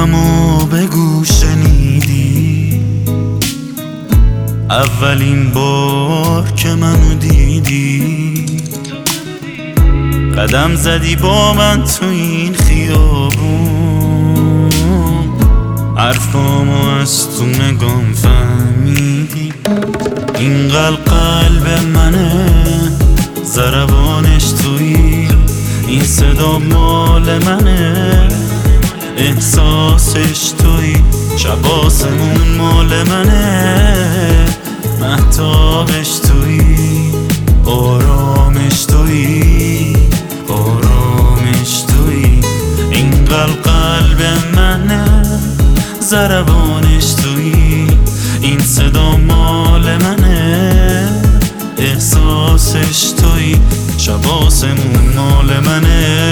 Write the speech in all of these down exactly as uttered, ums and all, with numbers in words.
قلبمو بگو شنیدی، اولین بار که منو دیدی، قدم زدی با من تو این خیابون، حرفامو از تو نگام فهمیدی. اینقدر قلب منه، ضربانش تویی، این صدا مال منه، احساسش تویی، شب آسمون مال منه، مهتابش تویی، آرامش تویی، آرامش تویی. اینقدر قلب منه، ضربانش تویی، این صدا مال منه، احساسش تویی، شب آسمون مال منه،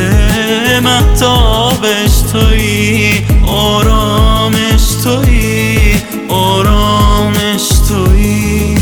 مهتابش تویی، آرامش تویی، آرامش تویی.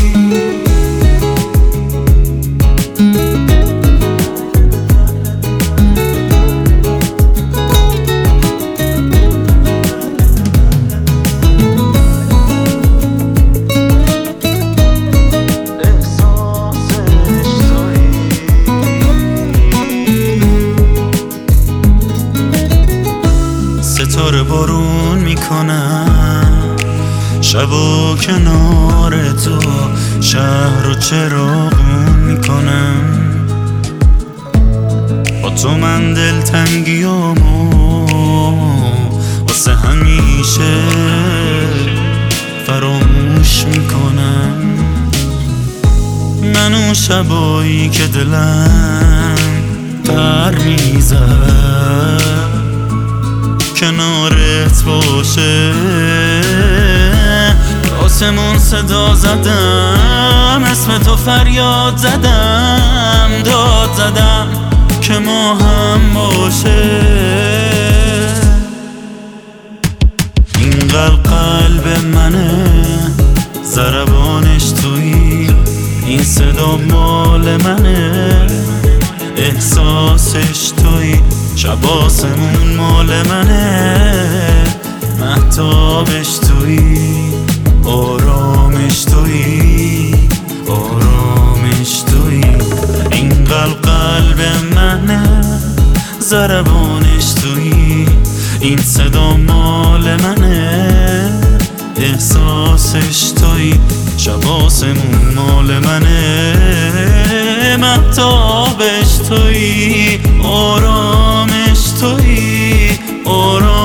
ستاره بارون میکنم، شب و کنار تو شهر رو چراغون میکنم، با تو من دلتنگیامو واسه همیشه فراموش میکنم. منو شبایی که دلم پر میزد کنارت باشه، آسمون صدا زدم، اسم تو فریاد زدم، داد زدم که ما هم باشه. اینقدر قلب منه، ضربانش تویی، این صدا مال منه، احساسش تویی، شب آسمون مال منه، مهتابش تویی، آرامش تویی، آرامش تویی. اینقدر قلب منه، ضربانش تویی، این صدا مال منه، احساسش تویی، شب آسمون مال منه، مهتابش تویی، آرامش تویی، آرامش